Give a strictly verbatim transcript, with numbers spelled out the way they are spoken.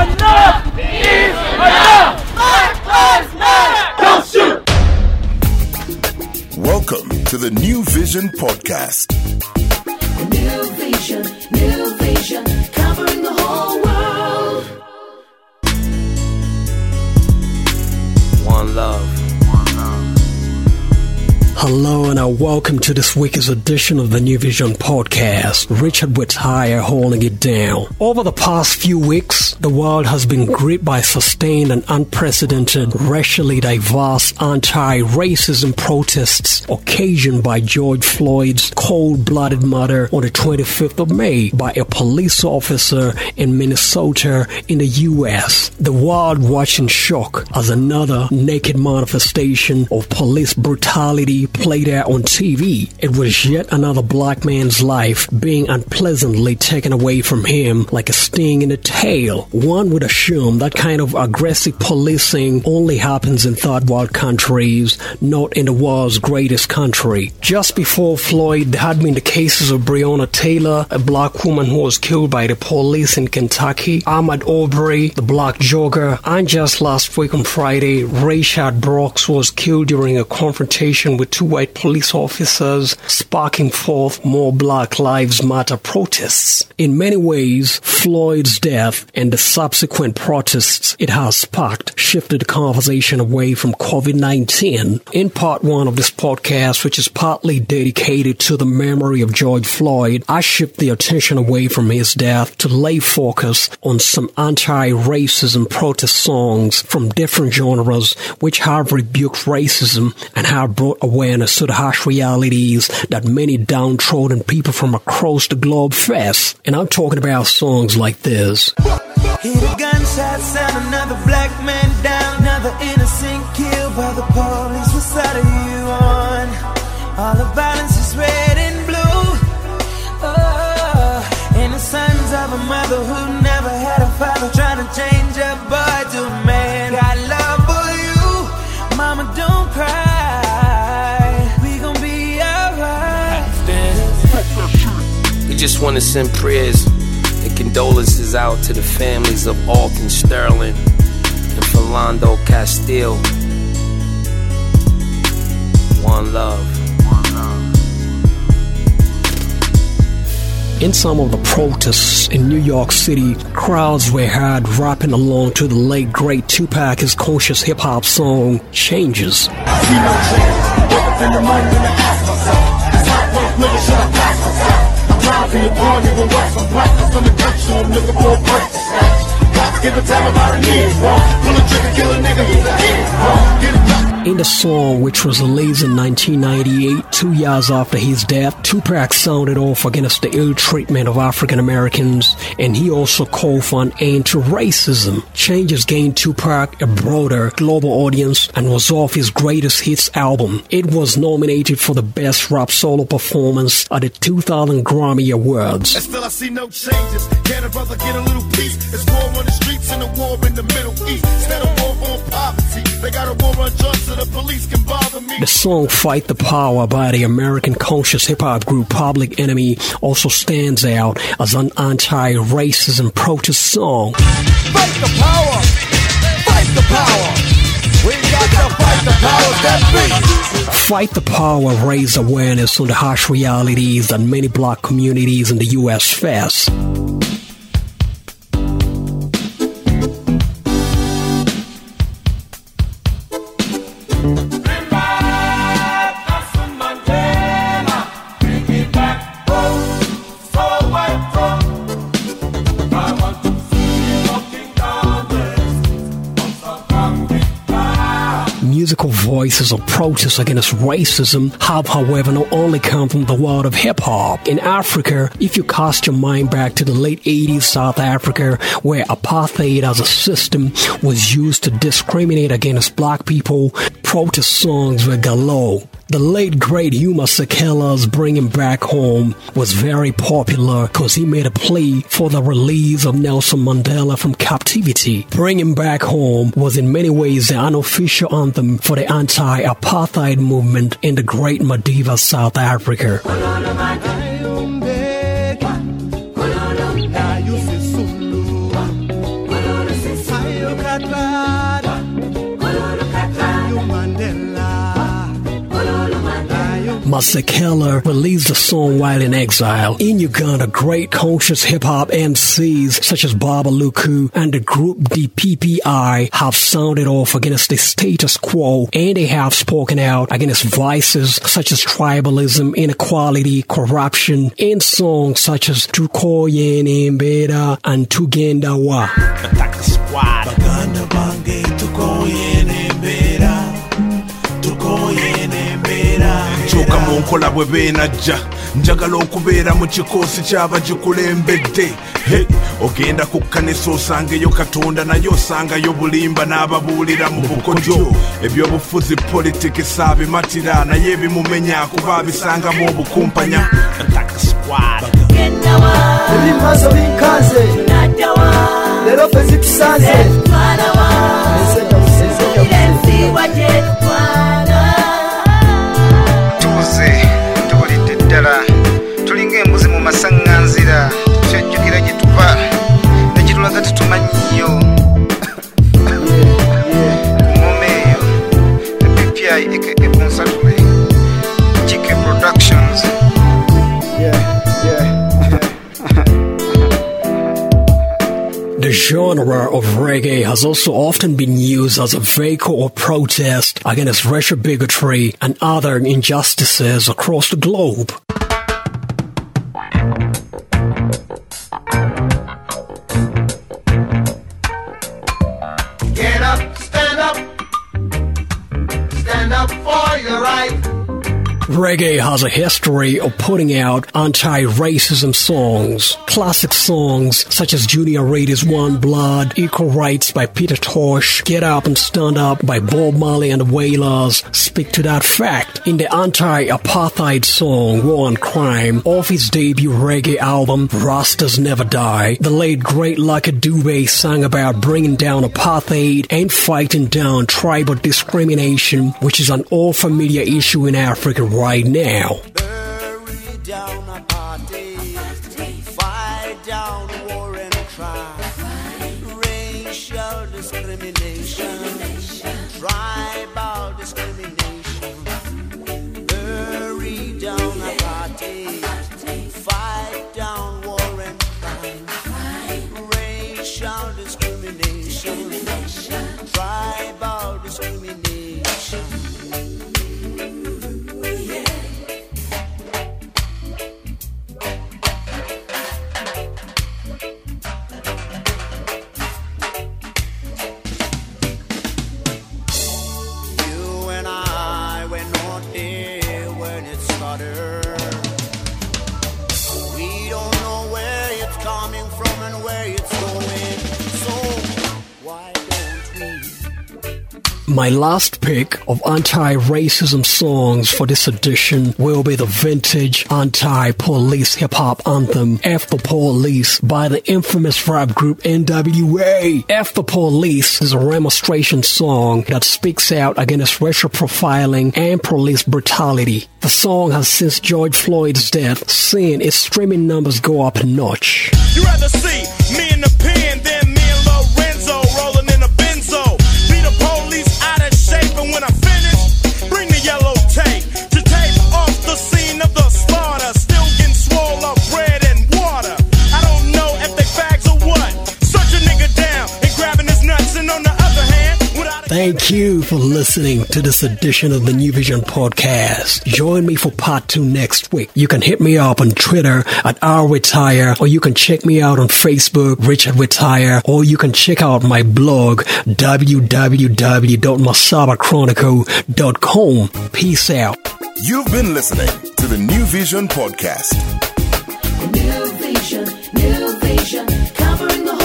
Enough is enough! Black Lives Matter! Don't shoot! Welcome to the New Vision Podcast. New Vision, New Vision, covering the whole world. One love. Hello and uh, welcome to this week's edition of the New Vision Podcast. Richard Whittire holding it down. Over the past few weeks, the world has been gripped by sustained and unprecedented racially diverse anti-racism protests occasioned by George Floyd's cold-blooded murder on the twenty-fifth of May by a police officer in Minnesota in the U S. The world watched in shock as another naked manifestation of police brutality played out on T V. It was yet another black man's life being unpleasantly taken away from him like a sting in the tail. One would assume that kind of aggressive policing only happens in third world countries, not in the world's greatest country. Just before Floyd, there had been the cases of Breonna Taylor, a black woman who was killed by the police in Kentucky, Ahmaud Arbery, the black jogger, and just last week on Friday, Rayshard Brooks was killed during a confrontation with two white police officers, sparking forth more Black Lives Matter protests. In many ways, Floyd's death and the subsequent protests it has sparked shifted the conversation away from COVID nineteen. In part one of this podcast, which is partly dedicated to the memory of George Floyd, I shift the attention away from his death to lay focus on some anti-racism protest songs from different genres which have rebuked racism and have brought awareness to the harsh realities that many downtrodden people from across the globe face. And I'm talking about songs like this. Hear the gunshot sound, another black man down, another innocent killed by the police. What side are you on? All the violence is red and blue. Oh, and the sons of a mother who never had a father, trying to change a boy to a man. Got love for you, mama, don't cry. We just want to send prayers and condolences out to the families of Alton Sterling and Philando Castile. One love. In some of the protests in New York City, crowds were heard rapping along to the late great Tupac's conscious hip-hop song, Changes. In the song, which was released in nineteen ninety-eight, two years after his death, Tupac sounded off against the ill treatment of African Americans, and he also called for an end to racism. Changes gained Tupac a broader global audience and was off his greatest hits album. It was nominated for the Best Rap Solo Performance at the two thousand Grammy Awards. And still I see no changes. Can a brother get a little peace? It's war on the streets and a war in the Middle East. Instead of war on poverty, they got a war on drugs so the police can bother me. The song Fight the Power by the American conscious hip-hop group Public Enemy also stands out as an anti-racism protest song. Fight the power! Fight the power! We got to fight the powers that be! Fight the Power raised awareness on the harsh realities that many black communities in the U S face. Musical voices of protest against racism have, however, not only come from the world of hip-hop. In Africa, if you cast your mind back to the late eighties South Africa, where apartheid as a system was used to discriminate against black people, protest songs were galore. The late great Huma Sekela's Bringing Back Home was very popular because he made a plea for the release of Nelson Mandela from captivity. Bringing Back Home was in many ways the unofficial anthem for the anti-apartheid movement in the great Madiba, South Africa. Masekela released the song while in exile. In Uganda, great conscious hip-hop M Cs such as Baba Luku and the group D P P I have sounded off against the status quo, and they have spoken out against vices such as tribalism, inequality, corruption, in songs such as Tukoye Nembera and Tugenda Wa. Attack Squad. Baganda bange tukoye nembera, tukoye nembera. Nchuka mu nkola bwe beenajja, njagala okubeera mu kikoosi ky'abagikulembedde. Hey, ogenda ku kkanisa osangeyo Katonda naye osangayo bulimba n'ababuulira mu bukojo. Ebyobufuzi politikisi abimatira naye ebimumenya kuba abisangamu obukumpanya. Attack Squad. Ebimazo bikaze lero ffe zitusanze tuze tubulidde ddala tulinga embuzi mu masaŋŋanzira kyejjukira gye tuva ne gye tulaga tetumanyiyo ku ngoma eyo B P I aka Bonsatule G K Productions. The genre of reggae has also often been used as a vehicle of protest against racial bigotry and other injustices across the globe. Get up, stand up, stand up for your right. Reggae has a history of putting out anti-racism songs. Classic songs such as Junior Reid's One Blood, Equal Rights by Peter Tosh, Get Up and Stand Up by Bob Marley and the Wailers speak to that fact. In the anti-apartheid song War on Crime off his debut reggae album Rastas Never Die, the late great Lucky Dube sang about bringing down apartheid and fighting down tribal discrimination, which is an all-familiar issue in Africa right now. Bury down apartheid, fight down war and crime, racial discrimination, tribal discrimination. Bury down apartheid, fight down war and crime, racial discrimination, tribal discrimination. My last pick of anti-racism songs for this edition will be the vintage anti-police hip-hop anthem, F the Police, by the infamous rap group N W A. F the Police is a remonstration song that speaks out against racial profiling and police brutality. The song has, since George Floyd's death, seen its streaming numbers go up a notch. You rather see me in the pen than me and Lorenzo rolling in a benzo. Be the police out of shape, and when I finish, bring the yellow tape to tape off the scene of the slaughter. Still getting swole up bread and water. I don't know if they fags or what. Such a nigga down and grabbing his nuts, and on the other hand, without. Thank you for listening to this edition of the New Vision Podcast. Join me for part two next week. You can hit me up on Twitter at rretire, or you can check me out on Facebook, Richard Retire, or you can check out my blog, w w w dot masaba chronicle dot com. Peace out. You've been listening to the New Vision Podcast. New Vision, New Vision, covering the whole